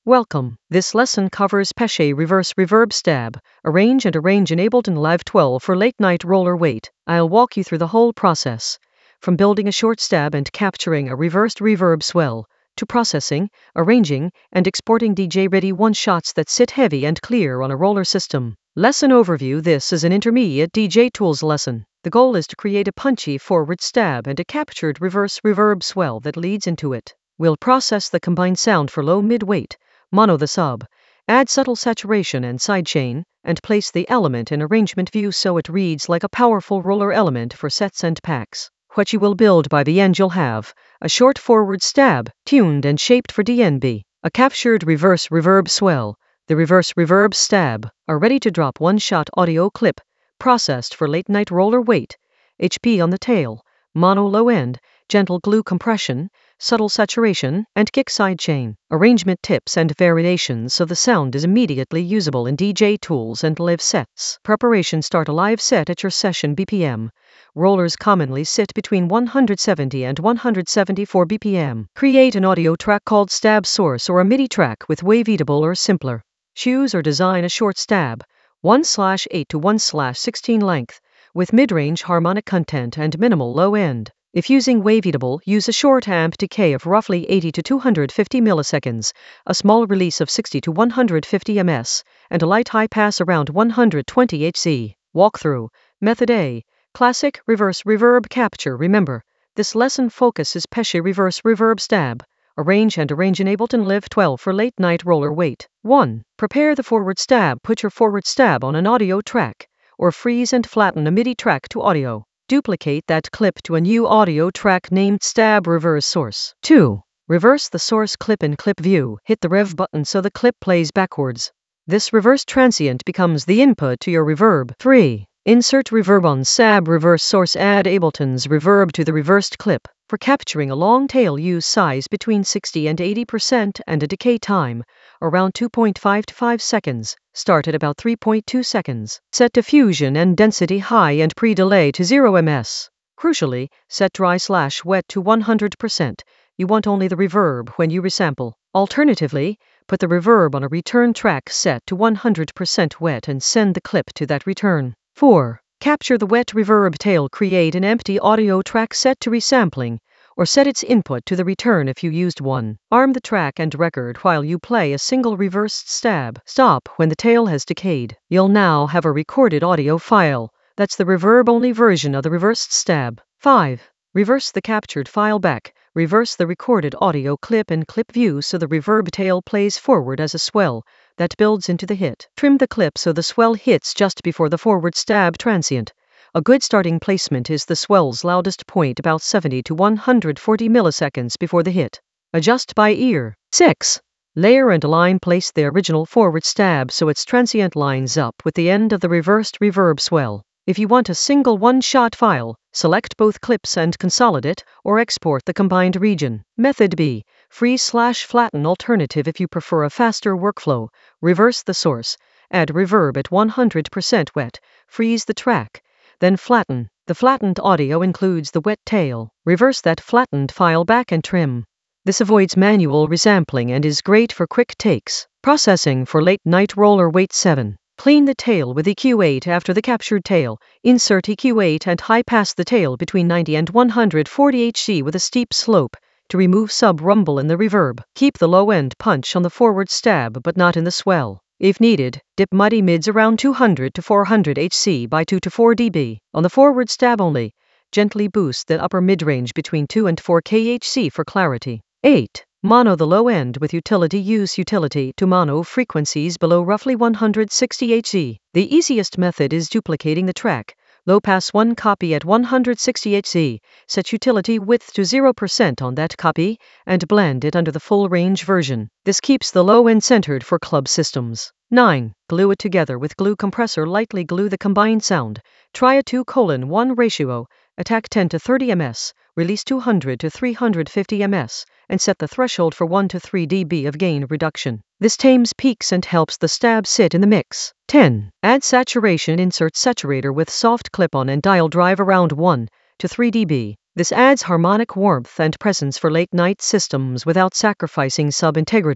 Welcome. This lesson covers Pesce Reverse Reverb Stab, arrange and arrange in Ableton Live 12 for late night roller wait. I'll walk you through the whole process, from building a short stab and capturing a reversed reverb swell, to processing, arranging, and exporting DJ-ready one-shots that sit heavy and clear on a roller system. Lesson overview. This is an intermediate DJ Tools lesson. The goal is to create a punchy forward stab and a captured reverse reverb swell that leads into it. We'll process the combined sound for low mid-weight, mono the sub, add subtle saturation and sidechain, and place the element in arrangement view so it reads like a powerful roller element for sets and packs. What you will build by the end, you'll have a short forward stab, tuned and shaped for DNB, a captured reverse reverb swell, the reverse reverb stab, a ready-to-drop one-shot audio clip, processed for late-night roller wait, HP on the tail, mono low end, gentle glue compression, subtle saturation, and kick sidechain. Arrangement tips and variations so the sound is immediately usable in DJ Tools and live sets. Preparation. Start a live set at your session BPM. Rollers commonly sit between 170 and 174 BPM. Create an audio track called Stab Source or a MIDI track with Waveatable or simpler. Choose or design a short stab, 1/8 to 1/16 length, with mid-range harmonic content and minimal low end. If using Waveatable, use a short amp decay of roughly 80 to 250 milliseconds, a small release of 60 to 150 ms, and a light high pass around 120 Hz. Walkthrough. Method A. Classic reverse reverb capture. Remember, this lesson focuses Pesce Reverse Reverb Stab. Arrange and arrange in Ableton Live 12 for late night roller wait. 1. Prepare the forward stab. Put your forward stab on an audio track, or freeze and flatten a MIDI track to audio. Duplicate that clip to a new audio track named Stab Reverse Source. 2. Reverse the source clip in clip view. Hit the rev button so the clip plays backwards. This reverse transient becomes the input to your reverb. 3. Insert reverb on Stab Reverse Source. Add Ableton's reverb to the reversed clip. For capturing a long tail, use size between 60 and 80% and a decay time around 2.5 to 5 seconds. Start at about 3.2 seconds. Set diffusion and density high and pre-delay to 0 ms. Crucially, set dry/wet to 100%. You want only the reverb when you resample. Alternatively, put the reverb on a return track set to 100% wet and send the clip to that return. 4. Capture the wet reverb tail. Create an empty audio track set to resampling, or set its input to the return if you used one. Arm the track and record while you play a single reversed stab. Stop when the tail has decayed. You'll now have a recorded audio file. That's the reverb-only version of the reversed stab. 5. Reverse the captured file back. Reverse the recorded audio clip in clip view so the reverb tail plays forward as a swell that builds into the hit. Trim the clip so the swell hits just before the forward stab transient. A good starting placement is the swell's loudest point about 70 to 140 milliseconds before the hit. Adjust by ear. 6. Layer and align. Place the original forward stab so its transient lines up with the end of the reversed reverb swell. If you want a single one-shot file, select both clips and consolidate or export the combined region. Method B. Freeze/flatten. Alternative. If you prefer a faster workflow, reverse the source, add reverb at 100% wet, freeze the track, then flatten. The flattened audio includes the wet tail. Reverse that flattened file back and trim. This avoids manual resampling and is great for quick takes. Processing for late night roller wait. 7. Clean the tail with EQ8 after the captured tail. Insert EQ8 and high-pass the tail between 90 and 140 Hz with a steep slope to remove sub-rumble in the reverb. Keep the low-end punch on the forward stab but not in the swell. If needed, dip muddy mids around 200 to 400 Hz by 2 to 4 dB. On the forward stab only, gently boost the upper mid-range between 2 and 4 kHz for clarity. 8. Mono the low end with utility. Use utility to mono frequencies below roughly 160 Hz. The easiest method is duplicating the track. Low pass one copy at 160 Hz. Set utility width to 0% on that copy and blend it under the full range version. This keeps the low end centered for club systems. 9. Glue it together with glue compressor. Lightly glue the combined sound. Try a 2:1 ratio. Attack 10 to 30 ms. Release 200 to 350 ms. And set the threshold for 1 to 3 dB of gain reduction. This tames peaks and helps the stab sit in the mix. 10. Add saturation. Insert saturator with soft clip-on and dial drive around 1 to 3 dB. This adds harmonic warmth and presence for late-night systems without sacrificing sub-integrity.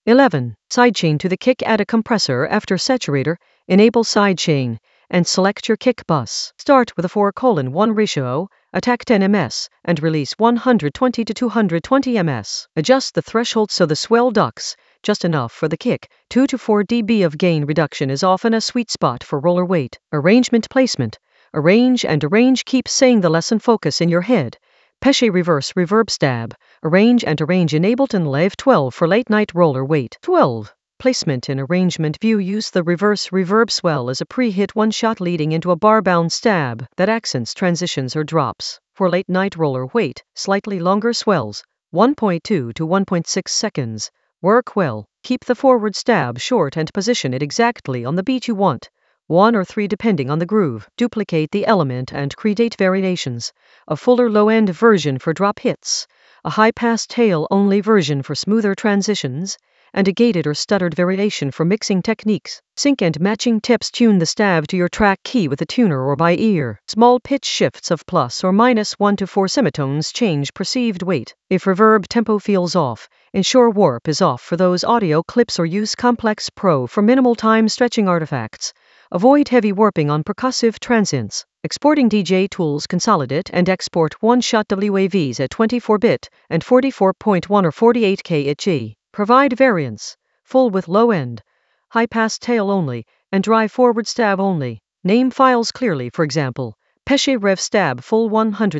11. Sidechain to the kick. Add a compressor after saturator, enable sidechain, and select your kick bus. Start with a 4:1 ratio, attack 10 ms, and release 120 to 220 ms. Adjust the threshold so the swell ducks just enough for the kick. 2 to 4 dB of gain reduction is often a sweet spot for roller weight. Arrangement placement. Arrange and arrange. Keep saying the lesson focus in your head. Pesce reverse reverb stab. Arrange and arrange in Ableton Live 12 for late night roller weight. 12. Placement in arrangement view. Use the reverse reverb swell as a pre-hit one-shot leading into a bar-bound stab that accents transitions or drops. For late night roller weight, slightly longer swells, 1.2 to 1.6 seconds. Work well. Keep the forward stab short and position it exactly on the beat you want. 1 or 3 depending on the groove. Duplicate the element and create variations. A fuller low-end version for drop hits, a high-pass tail-only version for smoother transitions, and a gated or stuttered variation for mixing techniques. Sync and matching tips. Tune the stab to your track key with a tuner or by ear. Small pitch shifts of plus or minus 1 to 4 semitones change perceived weight. If reverb tempo feels off, ensure warp is off for those audio clips or use Complex Pro for minimal time stretching artifacts. Avoid heavy warping on percussive transients. Exporting DJ tools. Consolidate and export one-shot WAVs at 24-bit and 44.1 or 48K HE. Provide variants, full with low end, high pass tail only, and dry forward stab only. Name files clearly, for example, Pesce Rev Stab full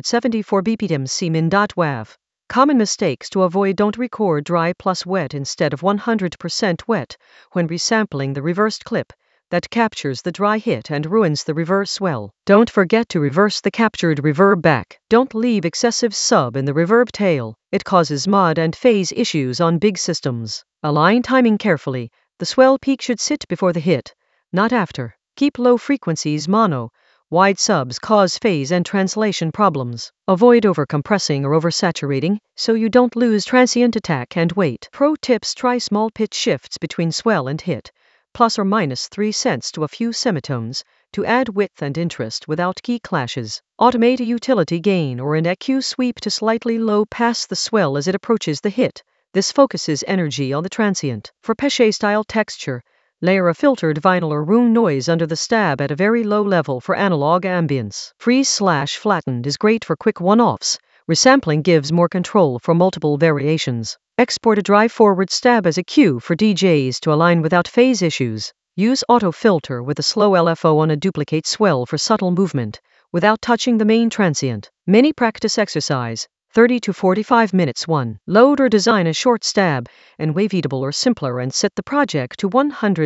174 bpm cmin.wav. Common mistakes to avoid. Don't record dry plus wet instead of 100% wet when resampling the reversed clip. That captures the dry hit and ruins the reverse swell. Don't forget to reverse the captured reverb back. Don't leave excessive sub in the reverb tail. It causes mod and phase issues on big systems. Align timing carefully. The swell peak should sit before the hit, not after. Keep low frequencies mono. Wide subs cause phase and translation problems. Avoid overcompressing or oversaturating so you don't lose transient attack and weight. Pro tips. Try small pitch shifts between swell and hit, plus or minus 3 cents to a few semitones, to add width and interest without key clashes. Automate a utility gain or an EQ sweep to slightly low pass the swell as it approaches the hit. This focuses energy on the transient. For Pesce-style texture, layer a filtered vinyl or room noise under the stab at a very low level for analog ambience. Freeze/flattened is great for quick one-offs. Resampling gives more control for multiple variations. Export a dry forward stab as a cue for DJs to align without phase issues. Use auto filter with a slow LFO on a duplicate swell for subtle movement, without touching the main transient. Mini practice exercise, 30 to 45 minutes. 1. Load or design a short stab, and waveable or simpler and set the project to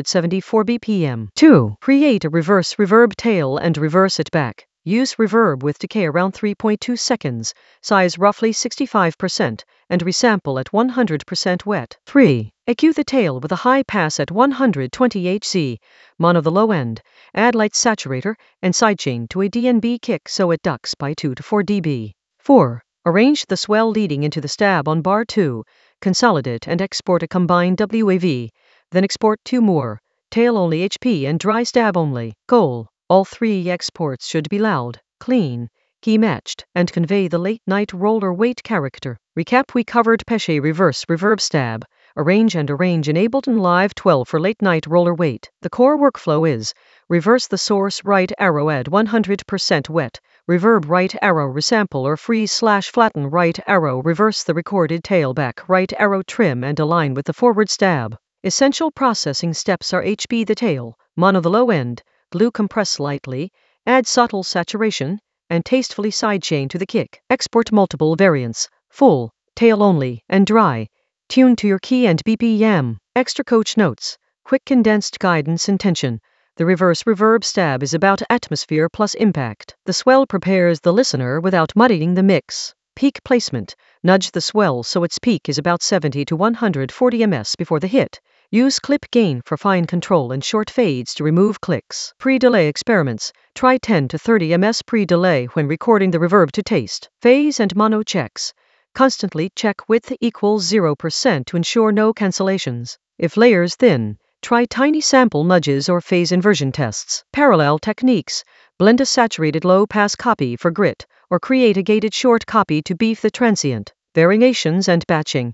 174 BPM. 2. Create a reverse reverb tail and reverse it back. Use reverb with decay around 3.2 seconds, size roughly 65%, and resample at 100% wet. 3. EQ the tail with a high pass at 120 Hz, mono the low end, add light saturator, and sidechain to a DNB kick so it ducks by 2 to 4 dB. 4. Arrange the swell leading into the stab on bar 2, consolidate and export a combined WAV, then export 2 more, tail only HP and dry stab only. Goal. All 3 exports should be loud, clean, key matched, and convey the late night roller weight character. Recap. We covered Pesce reverse reverb stab, arrange and arrange in Ableton Live 12 for late night roller weight. The core workflow is: reverse the source right arrow, add 100% wet, reverb right arrow, resample or freeze/flatten right arrow, reverse the recorded tail back right arrow, trim and align with the forward stab. Essential processing steps are: HP the tail, mono the low end, glue compress slightly, add subtle saturation, and tastefully sidechain to the kick. Export multiple variants, full, tail only, and dry. Tune to your key and BPM. Extra coach notes. Quick condensed guidance intention. The reverse reverb stab is about atmosphere plus impact. The swell prepares the listener without muddying the mix. Peak placement. Nudge the swell so its peak is about 70 to 140 ms before the hit. Use clip gain for fine control and short fades to remove clicks. Pre-delay experiments. Try 10 to 30 ms pre-delay when recording the reverb to taste. Phase and mono checks. Constantly check width equals 0% to ensure no cancellations. If layers thin, try tiny sample nudges or phase inversion tests. Parallel techniques. Blend a saturated low-pass copy for grit, or create a gated short copy to beef the transient. Variations and batching.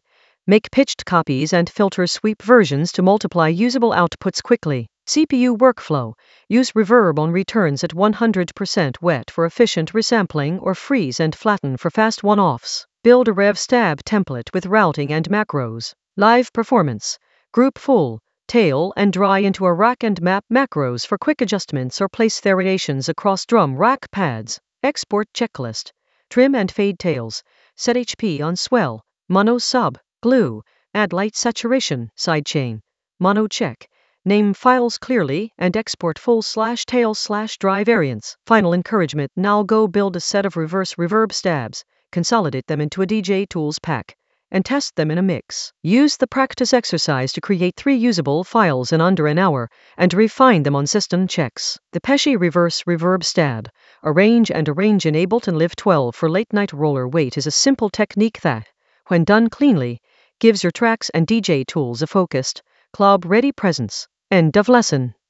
Make pitched copies and filter sweep versions to multiply usable outputs quickly. CPU workflow. Use reverb on returns at 100% wet for efficient resampling or freeze and flatten for fast one-offs. Build a RevStab template with routing and macros. Live performance. Group full, tail, and dry into a rack and map macros for quick adjustments or place variations across drum rack pads. Export checklist. Trim and fade tails. Set HP on swell. Mono sub. Glue. Add light saturation. Sidechain. Mono check. Name files clearly and export full/tail/dry variants. Final encouragement. Now go build a set of reverse reverb stabs, consolidate them into a DJ Tools pack, and test them in a mix. Use the practice exercise to create 3 usable files in under an hour and refine them on system checks. The Pesci Reverse Reverb Stab, arrange in Ableton Live 12 for late night roller weight, is a simple technique that, when done cleanly, gives your tracks and DJ Tools a focused, club-ready presence. End of lesson.